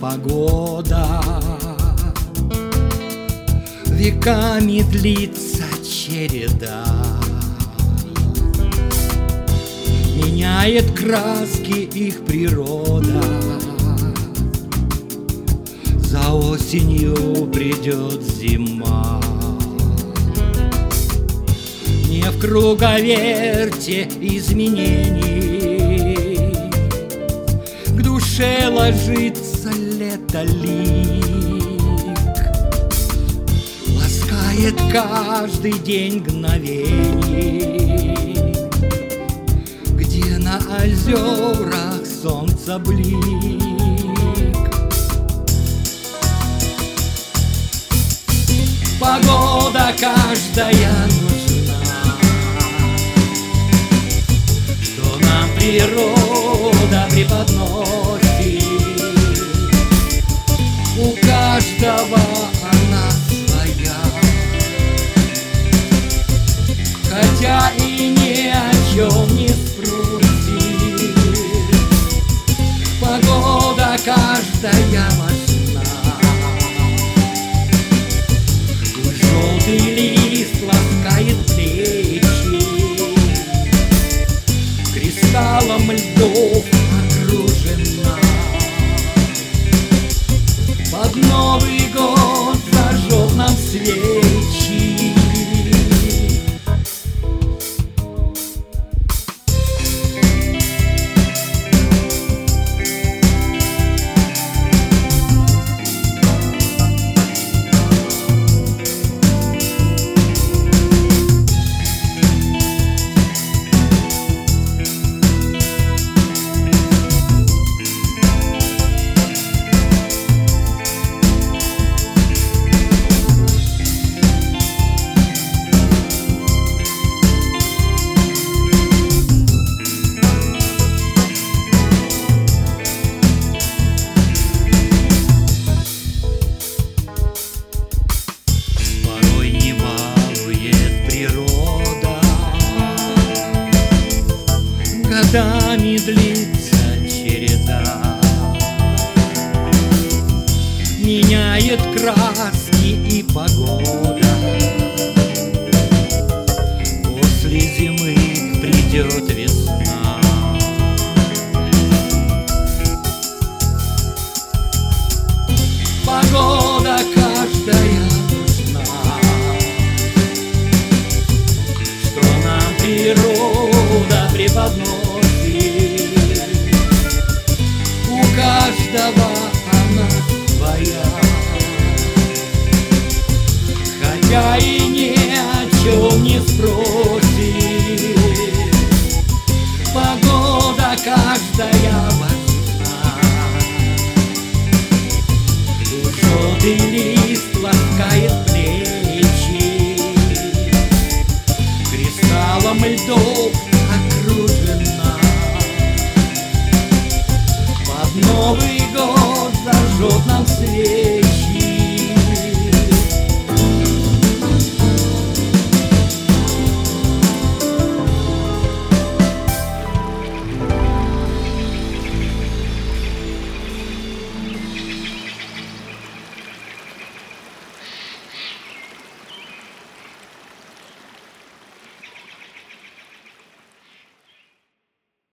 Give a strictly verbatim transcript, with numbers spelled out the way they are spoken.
погода. Веками длится череда, меняет краски их природа. За осенью придет зима, не в круговерте изменений к душе ложится летолик, ласкает каждый день мгновений, где на озерах солнца блик. Погода каждая нужна, что нам природа преподносит. У каждого она своя, хотя и ни о чем не спросит. Погода каждая важна. Желтый лист ласкает плечи, кристаллом льдов окружена. Под Новый год зажжет нам свечи. Годами длится череда, меняет краски и погода. После зимы придет весна. Погода каждая нужна, что нам природа преподносит. У каждого она своя, хотя и ни о чем не спросит. Погода каждая важна. Желтый лист ласкает плечи, кристаллом льдов окружена. Под Новый год зажжет нам свет.